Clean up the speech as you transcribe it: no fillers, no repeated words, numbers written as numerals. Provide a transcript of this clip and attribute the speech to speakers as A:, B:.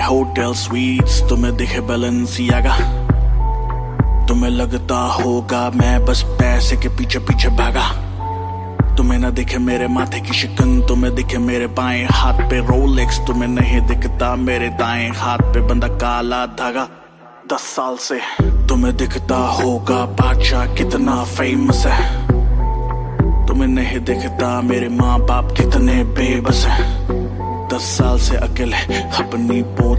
A: Hotel sweets, तुम्हें दिखे Balenciaga. तुम्हें लगता होगा मैं बस पैसे के पीछे पीछे भागा। तुम्हें ना दिखे मेरे माथे की शिकन, तुम्हें दिखे मेरे बाएं हाथ पे रोलेक्स, तुम्हें नहीं दिखता मेरे दाएं हाथ पे बंधा काला धागा। 10 साल से तुम्हें दिखता होगा बादशाह कितना फेमस है, तुम्हें नहीं दिखता मेरे माँ बाप कितने बेबस हैं। 10 साल से अकेले अपनी बोझ